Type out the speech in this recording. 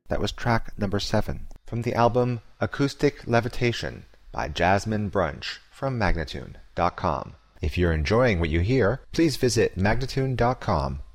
That was track number 7 from the album Acoustic Levitation by Jasmine Brunch from Magnatune.com. If you're enjoying what you hear, please visit Magnatune.com